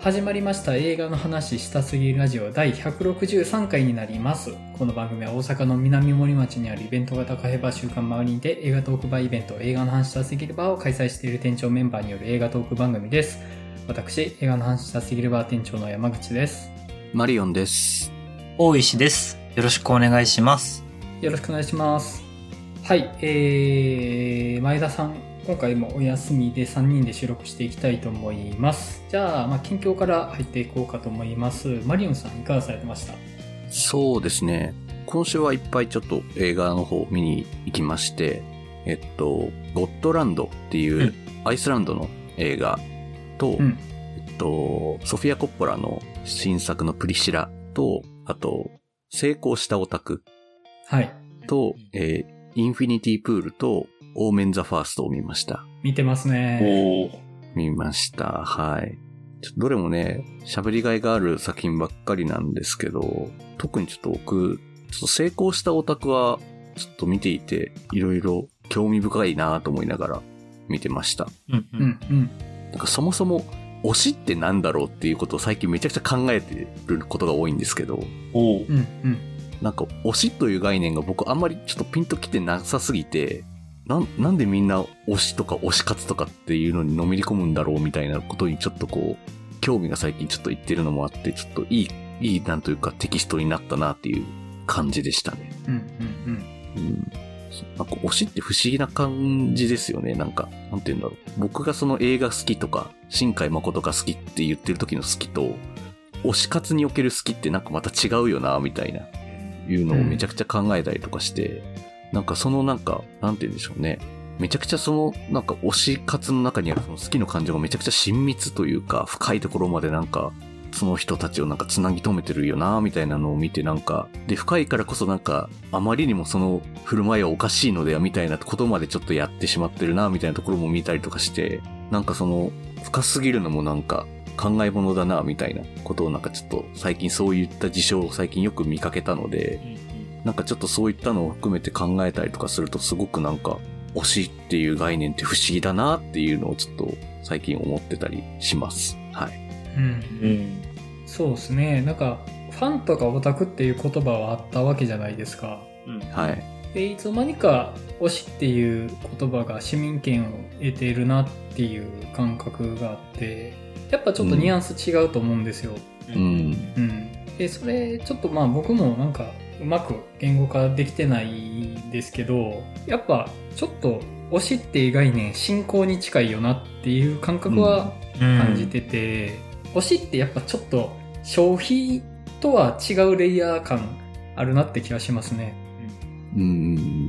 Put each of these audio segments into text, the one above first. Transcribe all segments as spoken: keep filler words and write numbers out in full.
始まりました映画の話したすぎるラジオ第ひゃくろくじゅうさんかいになります。この番組は大阪の南森町にあるイベント型カフェバー週刊マウリンで映画トークバーイベント映画の話したすぎるバーを開催している店長メンバーによる映画トーク番組です。私、映画の話したすぎるバー店長の山口です。 マリオンです。 大石です。よろしくお願いします。 よろしくお願いします。はい、えー、前田さん、今回もお休みでさんにんで収録していきたいと思います。じゃあ、まあ、近況から入っていこうかと思います。マリオンさん、いかがされてました？ そうですね。今週はいっぱいちょっと映画の方を見に行きまして、えっと、ゴッドランドっていうアイスランドの映画と、うん、えっと、ソフィア・コッポラの新作のプリシラと、あと、成功したオタク。 はい。 と、えー、インフィニティプールと、オーメンザファーストを見ました。 見てますね。 おー。見ました。はい。ちょっとどれもね、喋りがいがある作品ばっかりなんですけど、特にちょっと僕、ちょっと成功したオタクは、ちょっと見ていて、いろいろ興味深いなと思いながら見てました。 うんうんうん。 なんかそもそも、推しってなんだろうっていうことを最近めちゃくちゃ考えてることが多いんですけど、 おう。 うんうん。 なんか推しという概念が僕あんまりちょっとピンときてなさすぎて、な, なんでみんな推しとか推し活とかっていうのにのめり込むんだろうみたいなことにちょっとこう興味が最近ちょっといってるのもあって、ちょっといいいいなんというかテキストになったなっていう感じでしたね。 うんうんうん。 うん、なんか推しって不思議な感じですよね。なんかなんて言うんだろう。僕がその映画好きとか新海誠が好きって言ってる時の好きと推し活における好きってなんかまた違うよなみたいないうのをめちゃくちゃ考えたりとかして。うん、なんかそのなんか、なんて言うんでしょうね。めちゃくちゃそのなんか推し活の中にあるその好きの感情がめちゃくちゃ親密というか深いところまでなんかその人たちをなんかつなぎ止めてるよなみたいなのを見てなんか、で深いからこそなんかあまりにもその振る舞いはおかしいのではみたいなことまでちょっとやってしまってるなみたいなところも見たりとかして、なんかその深すぎるのもなんか考え物だなみたいなことをなんかちょっと最近そういった事象を最近よく見かけたので、なんかちょっとそういったのを含めて考えたりとかするとすごくなんか推しっていう概念って不思議だなっていうのをちょっと最近思ってたりします。はい。 うん。うん、そうですね。なんかファンとかオタクっていう言葉はあったわけじゃないですか。 うん、はい。 で、いつの間にか推しっていう言葉が市民権を得ているなっていう感覚があって、やっぱちょっとニュアンス違うと思うんですよ。 うん。 うん。で、それちょっとまあ僕もなんかうまく言語化できてないんですけど、やっぱちょっと推しっていう概念信仰に近いよなっていう感覚は感じてて、うん、推しってやっぱちょっと消費とは違うレイヤー感あるなって気がしますね。 うん、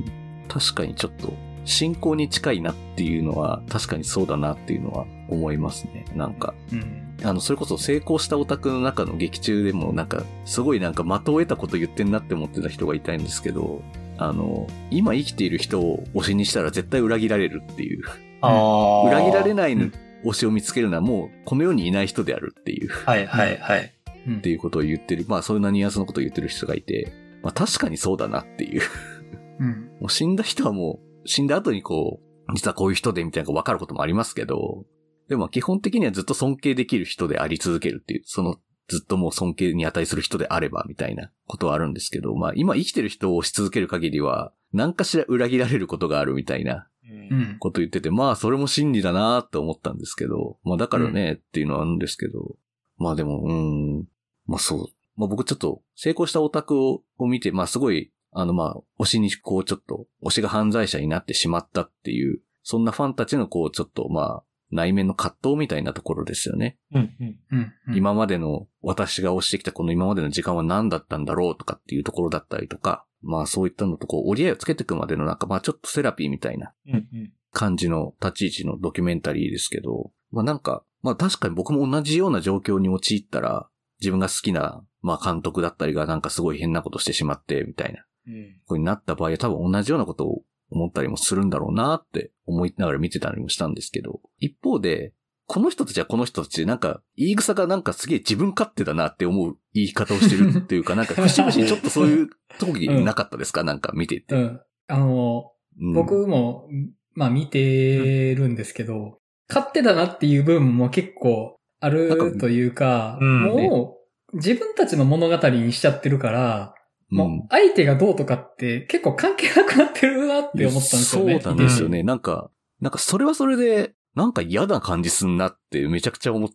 確かにちょっと信仰に近いなっていうのは確かにそうだなっていうのは思いますね。なんか、うん、あのそれこそ成功したオタクの中の劇中でもなんかすごいなんか的を得たこと言ってんなって思ってた人がいたんですけど、あの今生きている人を推しにしたら絶対裏切られるっていう、あ裏切られない推しを見つけるのはもうこの世にいない人であるっていう、 はいはいはい、 っていうことを言ってる、まあそういうニュアンスのことを言ってる人がいて、まあ確かにそうだなっていう、うん、もう死んだ人はもう死んだ後にこう実はこういう人でみたいなのが分かることもありますけど、でも基本的にはずっと尊敬できる人であり続けるっていう、そのずっともう尊敬に値する人であればみたいなことはあるんですけど、まあ今生きてる人をし続ける限りは何かしら裏切られることがあるみたいなこと言ってて、まあそれも真理だなって思ったんですけど、まあだからねっていうのはあるんですけど、まあでも、うーん、まあそう、まあ僕ちょっと成功したオタクを見て、まあすごい、あのまあ推しにこうちょっと、推しが犯罪者になってしまったっていう、そんなファンたちのこうちょっとまあ、内面の葛藤みたいなところですよね。 うんうんうん、 今までの私が推してきたこの今までの時間は何だったんだろうとかっていうところだったりとか、まあそういったのとこう折り合いをつけていくまでのなんかまあちょっとセラピーみたいな感じの立ち位置のドキュメンタリーですけど、まあなんか、まあ確かに僕も同じような状況に陥ったら自分が好きなまあ監督だったりがなんかすごい変なことしてしまってみたいな、うん、こうになった場合は多分同じようなことを思ったりもするんだろうなって思いながら見てたりもしたんですけど、一方で、この人たちはこの人たちでなんか言い草がなんかすげえ自分勝手だなって思う言い方をしてるっていうか、なんか節々にちょっとそういう時なかったですか、うん、なんか見てて。 うん。あの、うん、僕も、まあ見てるんですけど、うん、勝手だなっていう部分も結構あるというか、 うん、 もう自分たちの物語にしちゃってるから、もう相手がどうとかって結構関係なくなってるなって思ったんですよね。 そうなんですよね。なんか、なんかそれはそれで、なんか嫌な感じすんなってめちゃくちゃ思って、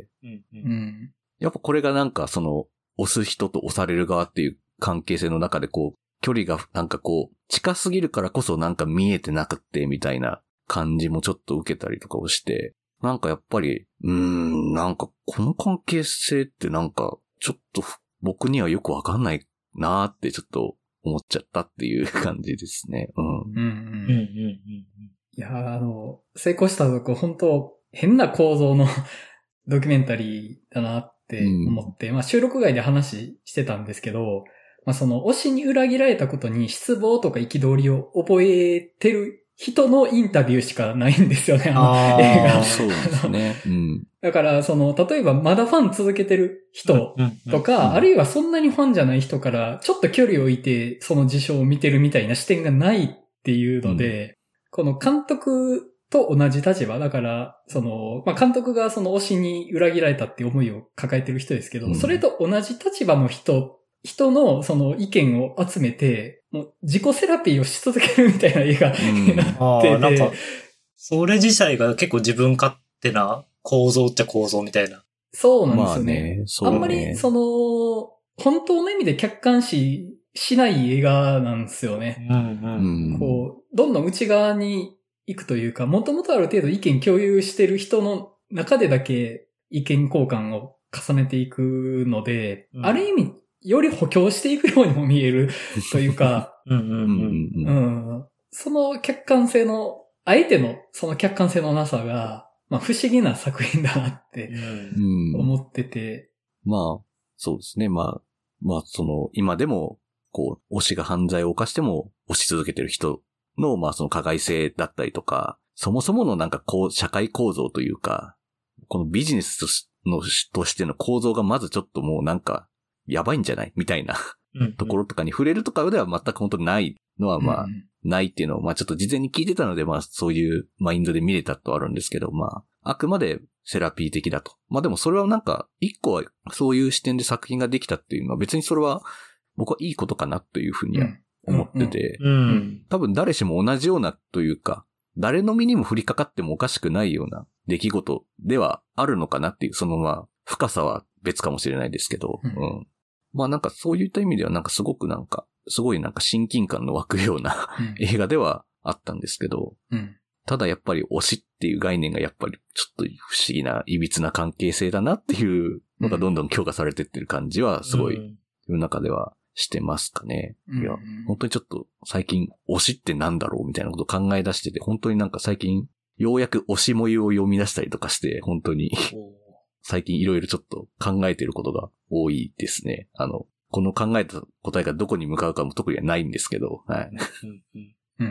うんうんうん、 やっぱこれがなんかその、押す人と押される側っていう関係性の中でこう、距離がなんかこう、近すぎるからこそなんか見えてなくってみたいな感じもちょっと受けたりとかをして、なんかやっぱり、うーん、なんかこの関係性ってなんかちょっと僕にはよくわかんないなーってちょっと思っちゃったっていう感じですね。うん。 うんうんうんうんうんいやー、あの、成功したとこ本当変な構造のドキュメンタリーだなって思って、うん、まあ収録外で話してたんですけど、まあその推しに裏切られたことに失望とか憤りを覚えてる人のインタビューしかないんですよね、あのあ映画。 そうですね。うん。 だから、その、例えばまだファン続けてる人とか、うんうんうん、あるいはそんなにファンじゃない人から、ちょっと距離を置いて、その事象を見てるみたいな視点がないっていうので、うん、この監督と同じ立場、だから、その、まあ、監督がその推しに裏切られたっていう思いを抱えてる人ですけど、うん、それと同じ立場の人、人のその意見を集めて、もう自己セラピーをし続けるみたいな映画になってて、 うん、なんか、それ自体が結構自分勝手な構造っちゃ構造みたいな。 そうなんですよね。 まあね、そうね。 あんまり、その、本当の意味で客観視しない映画なんですよね。 うんうん、 こう、どんどん内側に行くというか、もともとある程度意見共有してる人の中でだけ意見交換を重ねていくので、うん、ある意味、より補強していくようにも見えるというか、 うんうんうんうん、その客観性の、相手のその客観性のなさが、まあ不思議な作品だなって思ってて。 うん、まあ、そうですね。まあ、まあその、今でも、こう、推しが犯罪を犯しても推し続けてる人の、まあその加害性だったりとか、そもそものなんかこう、社会構造というか、このビジネスとしのとしての構造がまずちょっともうなんか、やばいんじゃないみたいなところとかに触れるとかでは全く本当にないのはまあ、ないっていうのをまあちょっと事前に聞いてたのでまあそういうマインドで見れたとあるんですけど、まああくまでセラピー的だと。まあでもそれはなんか一個はそういう視点で作品ができたっていうのは別にそれは僕はいいことかなというふうには思ってて、多分誰しも同じようなというか、誰の身にも降りかかってもおかしくないような出来事ではあるのかなっていう、そのまあ深さは別かもしれないですけど、うん、まあなんかそういった意味ではなんかすごくなんか、すごいなんか親近感の湧くような、うん、映画ではあったんですけど、うん、ただやっぱり推しっていう概念がやっぱりちょっと不思議な歪な関係性だなっていうのがどんどん強化されてってる感じはすごい世の中ではしてますかね。うん、いや、本当にちょっと最近推しってなんだろうみたいなことを考え出してて、本当になんか最近ようやく推し模様を読み出したりとかして、本当に最近いろいろちょっと考えてることが多いですね。あの、この考えた答えがどこに向かうかも特にはないんですけど、はい。 うんうんうんうん。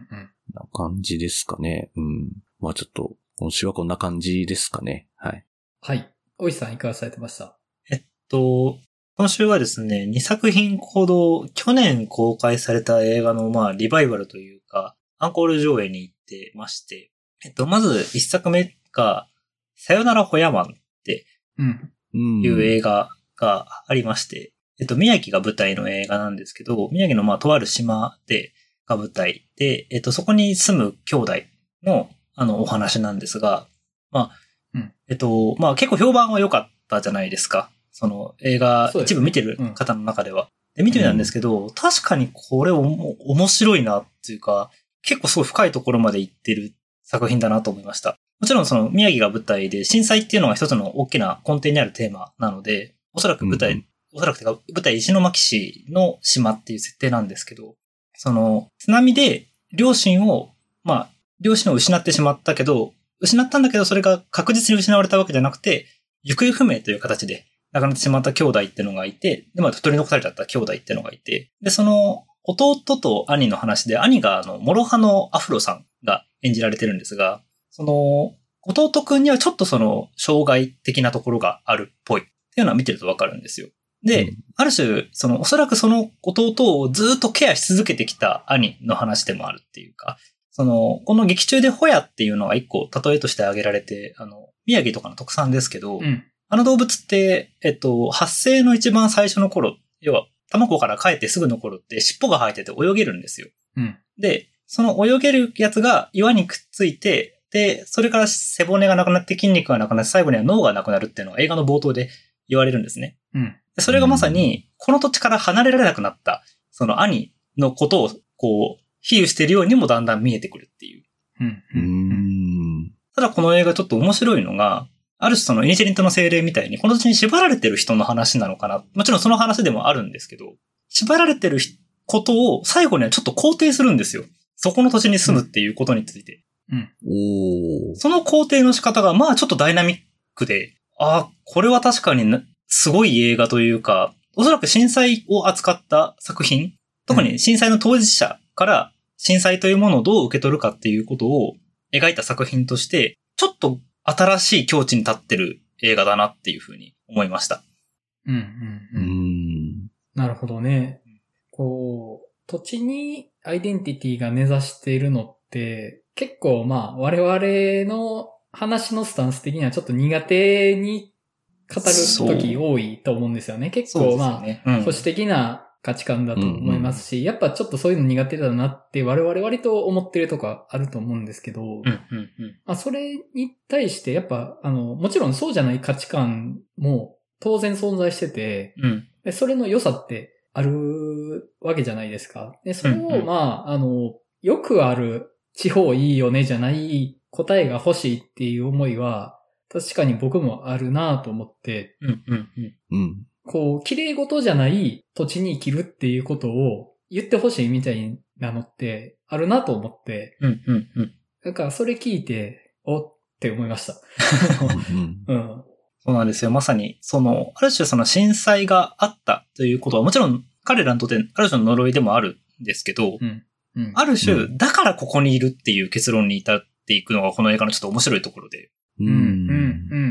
な感じですかね。うん。まあちょっと、今週はこんな感じですかね。はい。 はい。おいさんいかがされてました？ えっと、今週はですね、にさく品ほど去年公開された映画のまあリバイバルというか、アンコール上映に行ってまして、えっと、まずいっさくめが、さよならホヤマンっていう映画がありまして、えっと、宮城が舞台の映画なんですけど、宮城のまあとある島で、が舞台で、えっと、そこに住む兄弟の、あの、お話なんですが、まあ、うん、えっと、まあ結構評判は良かったじゃないですか。その映画、一部見てる方の中では。で、見てみたんですけど、うん、確かにこれおも面白いなっていうか、結構すごい深いところまで行ってる作品だなと思いました。もちろんその宮城が舞台で震災っていうのが一つの大きな根底にあるテーマなので、おそらく舞台、うん、おそらくてか舞台石巻市の島っていう設定なんですけど、その津波で両親を、まあ、両親を失ってしまったけど、失ったんだけどそれが確実に失われたわけじゃなくて、行方不明という形で亡くなってしまった兄弟っていうのがいて、で、まあ、取り残されちゃった兄弟っていうのがいて、で、その弟と兄の話で、兄があの、諸刃のアフロさんが演じられてるんですが、その、弟くんにはちょっとその、障害的なところがあるっぽいっていうのは見てるとわかるんですよ。で、うん、ある種、その、おそらくその弟をずっとケアし続けてきた兄の話でもあるっていうか、 その、この劇中でホヤっていうのが一個例えとして挙げられて、あの、宮城とかの特産ですけど、 うん。 あの動物って、えっと、発生の一番最初の頃、要は、卵から帰ってすぐの頃って尻尾が生えてて泳げるんですよ。 うん。 で、その泳げるやつが岩にくっついて、で、それから背骨がなくなって筋肉がなくなって最後には脳がなくなるっていうのが映画の冒頭で言われるんですね。 うん。 それがまさに、この土地から離れられなくなった、その兄のことを、こう、比喩しているようにもだんだん見えてくるっていう。 うん。 うーん。 ただこの映画ちょっと面白いのが、ある種そのイニシェリントの精霊みたいに、この土地に縛られてる人の話なのかな。もちろんその話でもあるんですけど、縛られてることを最後にはちょっと肯定するんですよ。そこの土地に住むっていうことについて。 うん。 おー。 その肯定の仕方が、まあちょっとダイナミックで、ああ、これは確かにすごい映画というか、おそらく震災を扱った作品、特に震災の当事者から震災というものをどう受け取るかっていうことを描いた作品として、ちょっと新しい境地に立ってる映画だなっていうふうに思いました。 うん。うん。 ううん。 ん。 なるほどね。こう、土地にアイデンティティが根ざしているのって、結構まあ我々の話のスタンス的にはちょっと苦手に語る時多いと思うんですよね。結構まあ、 ねうん、 保守的な価値観だと思いますし、うんうん、やっぱちょっとそういうの苦手だなって我々割と思ってるとかあると思うんですけど、 うんうんうんまあ、それに対してやっぱあの、もちろんそうじゃない価値観も当然存在してて、 うん、 でそれの良さってあるわけじゃないですか。で、それを、まあ、あの、よくある地方いいよねじゃない答えが欲しいっていう思いは、確かに僕もあるなと思って、 うんうんうんうん。 こう、綺麗事じゃない土地に生きるっていうことを言ってほしいみたいなのってあるなと思って、 うんうんうん。 だからそれ聞いて、おって思いました。うん。 そうなんですよ。まさに、その、ある種その震災があったということは、もちろん彼らにとってある種の呪いでもあるんですけど、 うんうん、 ある種、だからここにいるっていう結論に至っていくのがこの映画のちょっと面白いところで。 うん、うん、うん、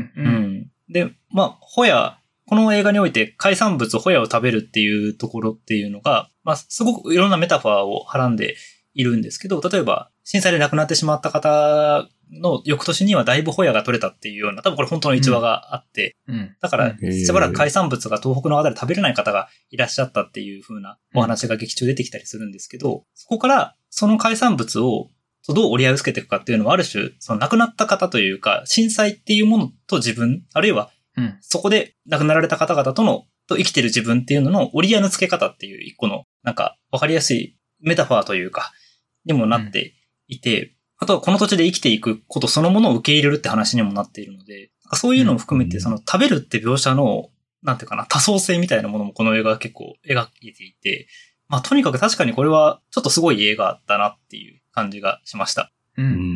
うん。 で、まあ、ホヤ、この映画において海産物ホヤを食べるっていうところっていうのが、まあ、すごくいろんなメタファーをはらんでいるんですけど、例えば、震災で亡くなってしまった方の翌年にはだいぶホヤが取れたっていうような、多分これ本当の逸話があって、 うん、 だから、しばらく海産物が東北の方で食べれない方がいらっしゃったっていう風なお話が劇中出てきたりするんですけど、そこからその海産物をどう折り合いをつけていくかっていうのはある種、その亡くなった方というか、震災っていうものと自分、あるいはそこで亡くなられた方々との、と生きてる自分っていうのの折り合いのつけ方っていう一個の、なんかわかりやすいメタファーというか、にもなっていて、うん、あとはこの土地で生きていくことそのものを受け入れるって話にもなっているので、そういうのを含めて、その食べるって描写の、なんていうかな、多層性みたいなものもこの映画は結構描いていて、まあとにかく確かにこれはちょっとすごい映画だなっていう感じがしました。 うんうんうんうん、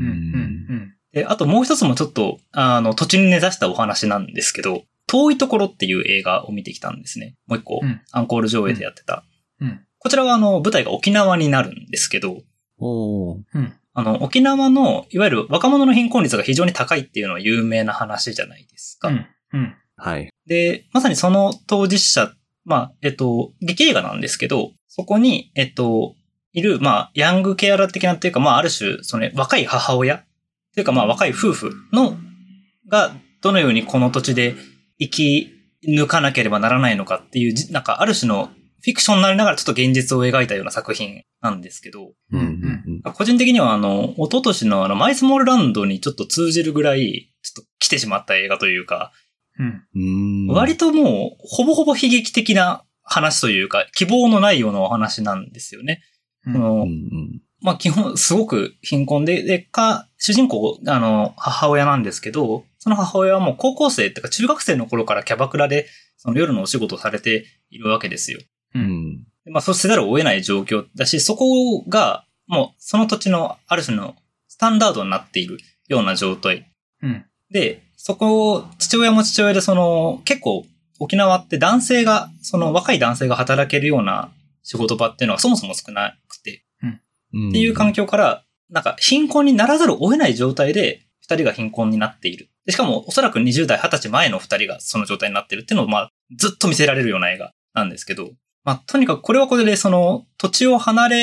で、あともう一つもちょっと、あの、土地に根ざしたお話なんですけど、遠いところっていう映画を見てきたんですね。もう一個、うん、アンコール上映でやってた。 うんうん、 こちらはあの、舞台が沖縄になるんですけど、 おー、 うんあの、沖縄の、いわゆる若者の貧困率が非常に高いっていうのは有名な話じゃないですか。 うんうん、 はい。 で、まさにその当事者、まあ、えっと、劇映画なんですけど、そこに、えっと、いる、まあ、ヤングケアラー的なっていうか、まあ、ある種、その、ね、若い母親っていうか、まあ、若い夫婦の、が、どのようにこの土地で生き抜かなければならないのかっていう、なんか、ある種のフィクションになりながらちょっと現実を描いたような作品なんですけど、 うんうんうん、 個人的にはあの、一昨年のあの、マイスモールランドにちょっと通じるぐらい、ちょっと来てしまった映画というか、 うん、 うん割ともう、ほぼほぼ悲劇的な話というか、希望のないようなお話なんですよね。 うんそのうんうんまあ基本、すごく貧困で、で、か、主人公、あの、母親なんですけど、その母親はもう高校生っていうか中学生の頃からキャバクラで、その夜のお仕事をされているわけですよ。 ううんんまあそうせざるを得ない状況だし、そこが、もうその土地のある種のスタンダードになっているような状態。 うんで、そこを、父親も父親でその、結構沖縄って男性が、その若い男性が働けるような仕事場っていうのがそもそも少なくて、っていう環境から、なんか貧困にならざるを得ない状態で、二人が貧困になっている。でしかも、おそらくにじゅう代、はたち前の二人がその状態になっているっていうのを、まあ、ずっと見せられるような映画なんですけど、まあ、とにかくこれはこれで、その、土地を離れ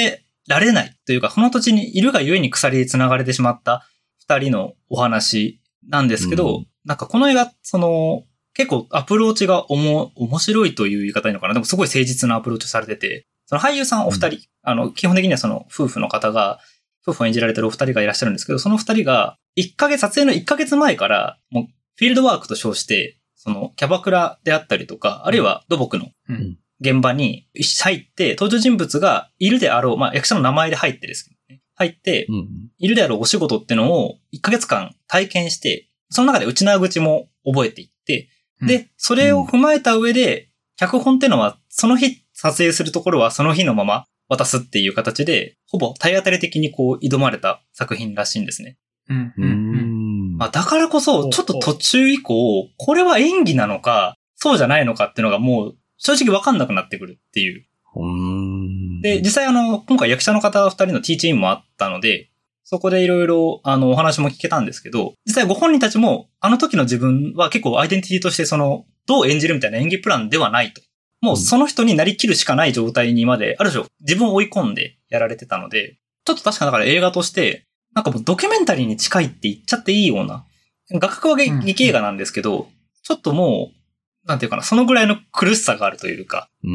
られないというか、その土地にいるがゆえに鎖で繋がれてしまった二人のお話なんですけど、うん、なんかこの映画、その、結構アプローチがおも、面白いという言い方いいのかな。でもすごい誠実なアプローチされてて、その俳優さんお二人、うん、あの、基本的にはその夫婦の方が、夫婦を演じられてるお二人がいらっしゃるんですけど、その二人が、一ヶ月、撮影の一ヶ月前から、もう、フィールドワークと称して、その、キャバクラであったりとか、あるいは土木の現場に入って、登場人物がいるであろう、まあ、役者の名前で入ってですけどね、入って、いるであろうお仕事ってのを一ヶ月間体験して、その中で内縄口も覚えていって、で、それを踏まえた上で、脚本ってのは、その日撮影するところはその日のまま渡すっていう形で、ほぼ体当たり的にこう挑まれた作品らしいんですね。 うんうんうんまあ、だからこそ、ちょっと途中以降、これは演技なのか、そうじゃないのかっていうのがもう、正直わかんなくなってくるっていう。 うんで、実際あの、今回役者の方二人のティーチインもあったので、そこでいろいろ、あの、お話も聞けたんですけど、実際ご本人たちも、あの時の自分は結構アイデンティティとしてその、どう演じるみたいな演技プランではないと。もうその人になりきるしかない状態にまで、ある種自分を追い込んでやられてたので、ちょっと確かだから映画として、なんかもうドキュメンタリーに近いって言っちゃっていいような、画角は劇映画なんですけど、うん、ちょっともう、なんていうかな、そのぐらいの苦しさがあるというか、 うん、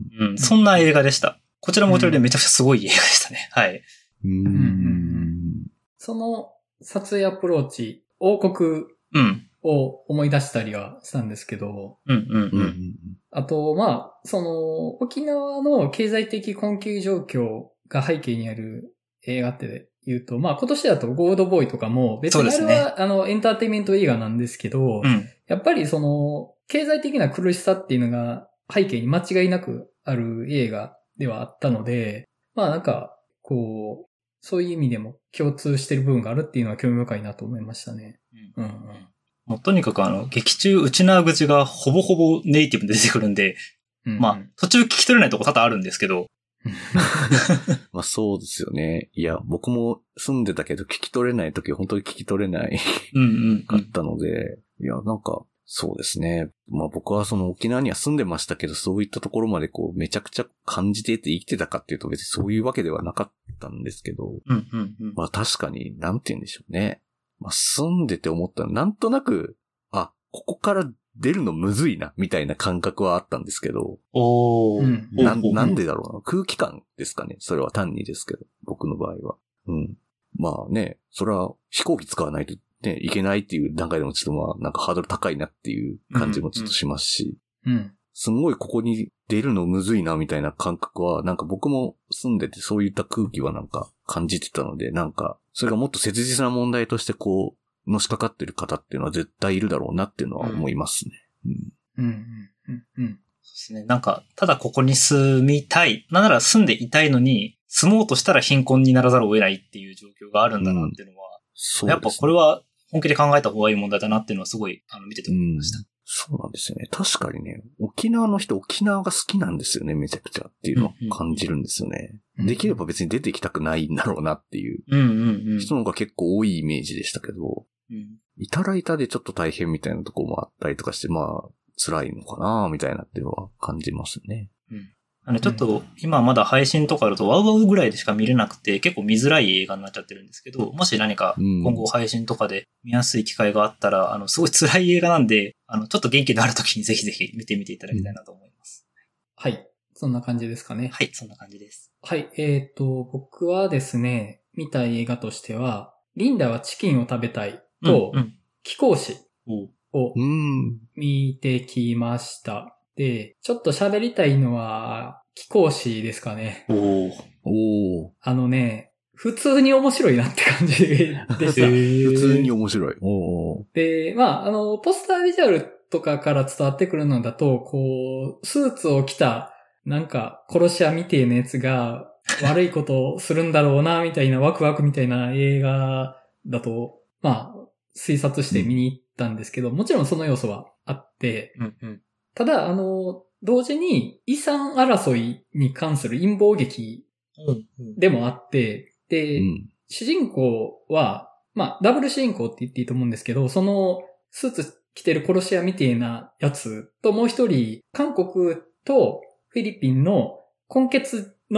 うん、そんな映画でした。こちらもこちらでめちゃくちゃすごい映画でしたね。はい。 うんうんうんその撮影アプローチ、王国を思い出したりはしたんですけど、 うんうんうん、 あと、まあ、その、沖縄の経済的困窮状況が背景にある映画って言うと、まあ今年だとゴールドボーイとかも、別にあれは、ね、あの、エンターテインメント映画なんですけど、 うん、 やっぱりその、経済的な苦しさっていうのが背景に間違いなくある映画ではあったので、まあなんか、こう、そういう意味でも共通してる部分があるっていうのは興味深いなと思いましたね。うんうんうん、 もうとにかくあの、劇中内縄口がほぼほぼネイティブで出てくるんで、うんうん、まあ、途中聞き取れないとこ多々あるんですけど。 まあそうですよね。いや、僕も住んでたけど聞き取れないとき本当に聞き取れないうんうん、うん、 かったので、いや、なんか、そうですね。まあ僕はその沖縄には住んでましたけど、そういったところまでこうめちゃくちゃ感じていて生きてたかっていうと別にそういうわけではなかったんですけど、 うんうんうん、 まあ確かに、なんて言うんでしょうね。まあ住んでて思ったのなんとなく、あ、ここから出るのむずいな、みたいな感覚はあったんですけど、 おー、うん、 な、なんでだろうな。空気感ですかね。それは単にですけど、僕の場合は。うん。まあね、それは飛行機使わないとね、いけないっていう段階でもちょっとまあ、なんかハードル高いなっていう感じもちょっとしますし。 うん、うん。 すんごいここに出るのむずいなみたいな感覚は、なんか僕も住んでてそういった空気はなんか感じてたので、なんか、それがもっと切実な問題としてこう、のしかかってる方っていうのは絶対いるだろうなっていうのは思いますね。 うん。うん、うん、うん、うん。 そうですね。なんか、ただここに住みたい。なんなら住んでいたいのに、住もうとしたら貧困にならざるを得ないっていう状況があるんだなっていうのは、うんそうですね、やっぱこれは本気で考えた方がいい問題だなっていうのはすごいあの見てて思いました、うん。 そうなんですよね。確かにね、沖縄の人、沖縄が好きなんですよね、めちゃくちゃっていうのを感じるんですよね。うんうん、できれば別に出てきたくないんだろうなっていう人の方が結構多いイメージでしたけど、 うん、 いたらいたでちょっと大変みたいなところもあったりとかして、まあ、辛いのかなみたいなっていうのは感じますね。 うんあのちょっと今まだ配信とかだとワウワウぐらいでしか見れなくて結構見づらい映画になっちゃってるんですけど、もし何か今後配信とかで見やすい機会があったら、うん、あのすごい辛い映画なんで、あのちょっと元気のある時にぜひぜひ見てみていただきたいなと思います。 うん、はい。そんな感じですかね。 はい、そんな感じです。 はい。えっと、僕はですね、見たい映画としては、リンダはチキンを食べたいと、うんうん、貴公子を見てきました。で、ちょっと喋りたいのは、貴公子ですかね。 おー。 おー。 あのね、普通に面白いなって感じでした。普通に面白い。おー。 で、まあ、あの、ポスタービジュアルとかから伝わってくるのだと、こう、スーツを着た、なんか、殺し屋みてえなやつが、悪いことをするんだろうな、みたいな、ワクワクみたいな映画だと、まあ、推察して見に行ったんですけど、もちろんその要素はあって、 うんうんただ、あの、同時に遺産争いに関する陰謀劇でもあって、で、うん、主人公は、まあ、ダブル主人公って言っていいと思うんですけど、そのスーツ着てる殺し屋みたいなやつともう一人、韓国とフィリピンの混血の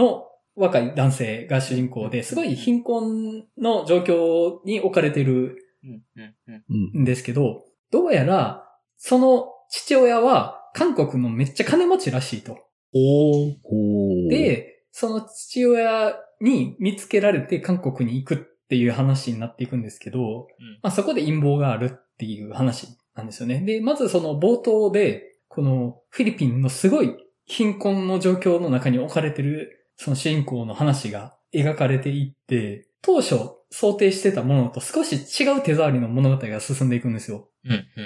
若い男性が主人公で、すごい貧困の状況に置かれてるんですけど、どうやら、その父親は韓国のめっちゃ金持ちらしいと。 おー。 で、その父親に見つけられて韓国に行くっていう話になっていくんですけど、うんまあ、そこで陰謀があるっていう話なんですよね。で、まずその冒頭で、このフィリピンのすごい貧困の状況の中に置かれてるその主人公の話が描かれていって、当初想定してたものと少し違う手触りの物語が進んでいくんですよ。 うんうんうん、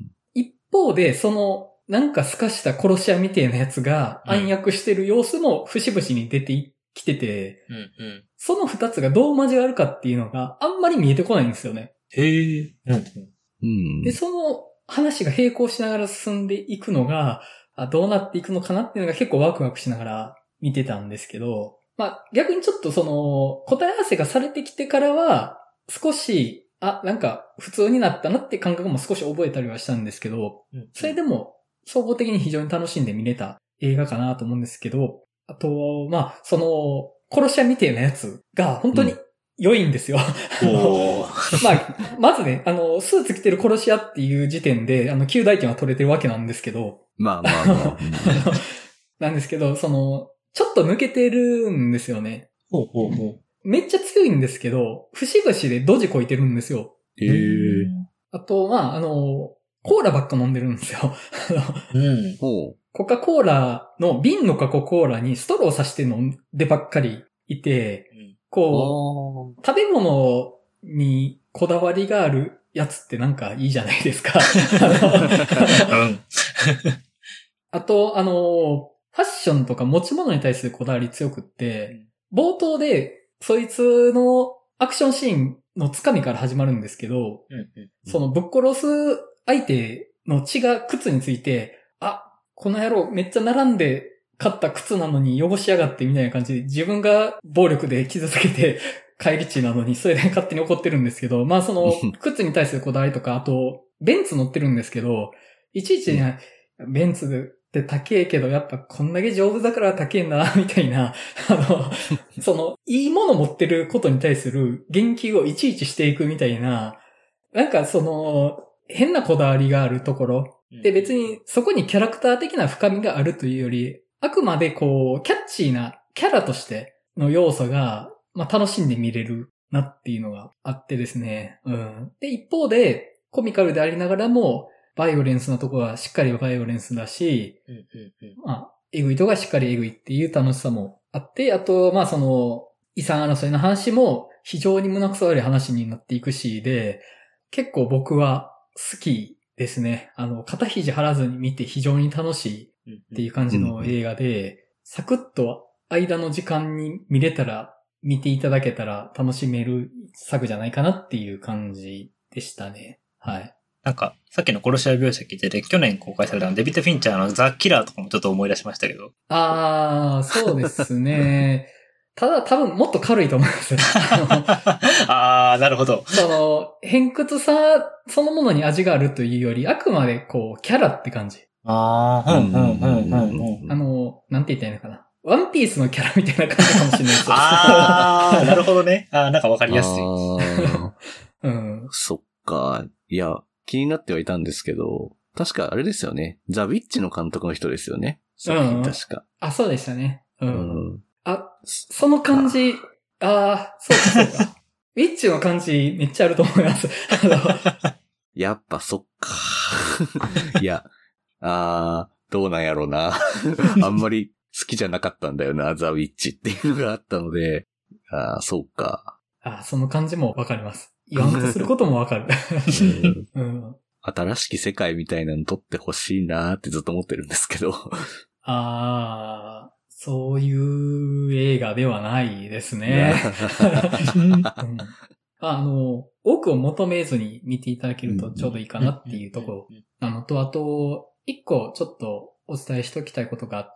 一方で、そのなんか透かした殺し屋みたいなやつが暗躍してる様子も節々に出てきてて、うんうん、その二つがどう交わるかっていうのがあんまり見えてこないんですよね。 へー。うんうん、で、その話が並行しながら進んでいくのが、どうなっていくのかなっていうのが結構ワクワクしながら見てたんですけど、まあ逆にちょっとその答え合わせがされてきてからは少し、あ、なんか普通になったなって感覚も少し覚えたりはしたんですけど、うん、それでも総合的に非常に楽しんで見れた映画かなと思うんですけど、あと、まあその殺し屋みたいなやつが本当に良いんですよ。うん、まあ、まずね、あの、スーツ着てる殺し屋っていう時点で、あの、及第点は取れてるわけなんですけど。 まあまあまあ。 なんですけど、その、ちょっと抜けてるんですよね。 ほうほうほう。 めっちゃ強いんですけど、節々でドジこいてるんですよ。 へー。 あと、まあ、あの、コーラばっか飲んでるんですよ。 うん。 コカ・コーラの瓶のコカ・コーラにストローさして飲んでばっかりいて、こう、食べ物にこだわりがあるやつってなんかいいじゃないですか。あと、あの、ファッションとか持ち物に対するこだわり強くって、冒頭でそいつのアクションシーンのつかみから始まるんですけど、そのぶっ殺す相手の血が靴について、あ、この野郎めっちゃ並んで買った靴なのに汚しやがってみたいな感じで自分が暴力で傷つけて帰り血なのにそれで勝手に怒ってるんですけど、まあその靴に対するこだわりとか、あとベンツ乗ってるんですけど、いちいちね、ベンツって高えけどやっぱこんだけ丈夫だから高えんだなみたいな、あの、そのいいもの持ってることに対する言及をいちいちしていくみたいな、なんかその変なこだわりがあるところで別にそこにキャラクター的な深みがあるというより、あくまでこう、キャッチーなキャラとしての要素が、まあ楽しんで見れるなっていうのがあってですね。うん。で、一方で、コミカルでありながらも、バイオレンスなところはしっかりバイオレンスだし、うんうんうん、まあ、エグいとこがしっかりエグいっていう楽しさもあって、あと、まあその、遺産争いの話も非常に胸くそ悪い話になっていくしで、結構僕は好きですね。あの、肩肘張らずに見て非常に楽しい。っていう感じの映画で、うんうん、サクッと間の時間に見れたら、見ていただけたら楽しめる作じゃないかなっていう感じでしたね。はい。 なんか、さっきの殺し屋描写聞いてて、去年公開されたのデビッド・フィンチャーのザ・キラーとかもちょっと思い出しましたけど。 あー、そうですね。ただ多分もっと軽いと思いますよ。 あー、なるほど。 その、偏屈さそのものに味があるというより、あくまでこう、キャラって感じ。 ああ、うん、うん、うん、うん。 あの、なんて言ったらいいのかな。ワンピースのキャラみたいな感じかもしれないです。 ああ、なるほどね。ああ、なんかわかりやすい。 うん。 そっか。いや、気になってはいたんですけど、確かあれですよね。ザ・ウィッチの監督の人ですよね。作品確か、うん。 あ、そうでしたね。うん。うん、あ、その感じ、ああ、そうかそうか。ウィッチの感じめっちゃあると思います。 やっぱそっか。いや、あー、どうなんやろうな。あんまり好きじゃなかったんだよな、ザ・ウィッチっていうのがあったので、あー、そうか。 あー、その感じもわかります。言わんとすることもわかる、 うんうん。新しき世界みたいなの撮ってほしいなーってずっと思ってるんですけど。 あー、そういう映画ではないですね。うん、あの、多くを求めずに見ていただけるとちょうどいいかなっていうところなのと、あと、一個ちょっとお伝えしておきたいことがあって、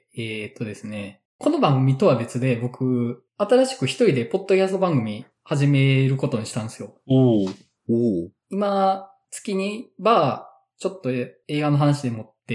えー、っとですね、この番組とは別で僕、新しく一人でポッドキャスト番組始めることにしたんですよ。 おー。 おー。 今、月にバー、ちょっと映画の話でもって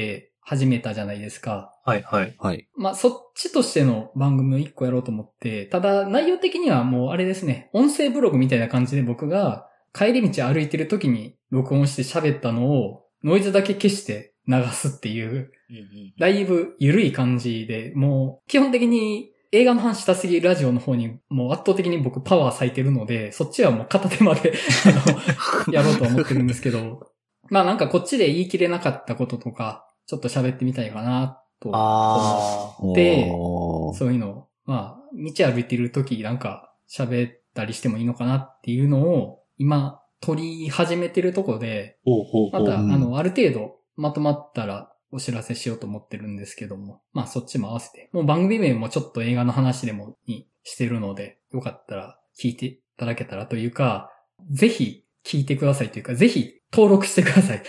始めたじゃないですか。 はいはい。 はい。 まあ、そっちとしての番組を一個やろうと思って、ただ内容的にはもうあれですね、音声ブログみたいな感じで僕が帰り道歩いてる時に録音して喋ったのをノイズだけ消して流すっていう、 うんうん、 だいぶ緩い感じで、もう基本的に映画の話したすぎラジオの方にもう圧倒的に僕パワー割いてるので、そっちはもう片手まであのやろうと思ってるんですけど、まあなんかこっちで言い切れなかったこととか、ちょっと喋ってみたいかなと思って、そういうのを、まあ道歩いてる時なんか喋ったりしてもいいのかなっていうのを今取り始めてるとこで、 ほうほうほう、 またあのある程度まとまったらお知らせしようと思ってるんですけども。まあそっちも合わせて。もう番組名もちょっと映画の話でもにしてるので、よかったら聞いていただけたらというか、ぜひ聞いてくださいというか、ぜひ登録してください。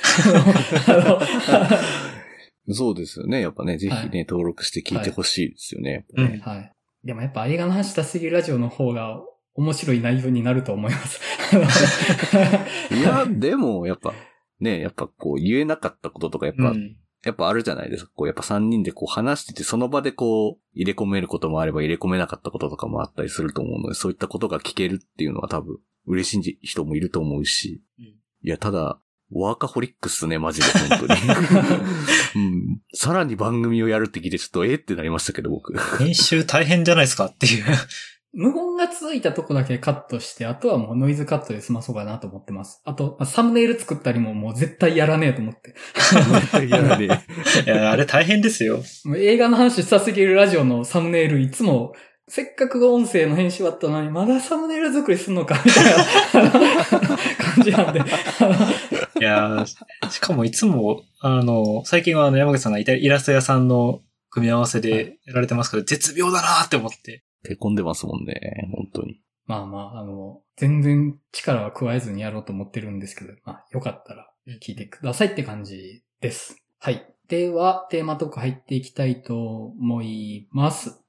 そうですよね。やっぱね、ぜひね、はい、登録して聞いてほしいですよね。 はい、ねうん。はい。でもやっぱ映画の話したすぎるラジオの方が面白い内容になると思います。 いや、でもやっぱね、やっぱこう言えなかったこととかやっぱ、うんやっぱあるじゃないですか。こう、やっぱさんにんでこう話してて、その場でこう、入れ込めることもあれば入れ込めなかったこととかもあったりすると思うので、そういったことが聞けるっていうのは多分、嬉しい人もいると思うし。うん、いや、ただ、ワーカホリックっすね、マジで、本当に。うん。さらに番組をやるって聞いて、ちょっとえーってなりましたけど、僕。 編集大変じゃないですかっていう。 無言が続いたとこだけカットして、あとはもうノイズカットで済まそうかなと思ってます。あと、サムネイル作ったりももう絶対やらねえと思って。 絶対やらねえ。いや、あれ大変ですよ。 もう映画の話したすぎるラジオのサムネイルいつも、せっかく音声の編集終わったのに、まだサムネイル作りすんのかみたいな感じなんで。いや、しかもいつも、あの、最近はあの山口さんがイラスト屋さんの組み合わせでやられてますけど、はい、絶妙だなーって思って。 手込んでますもんね、本当に。 まあまあ、あの、全然力は加えずにやろうと思ってるんですけど、まあ、よかったら聞いてくださいって感じです。はい。では、テーマトーク入っていきたいと思います。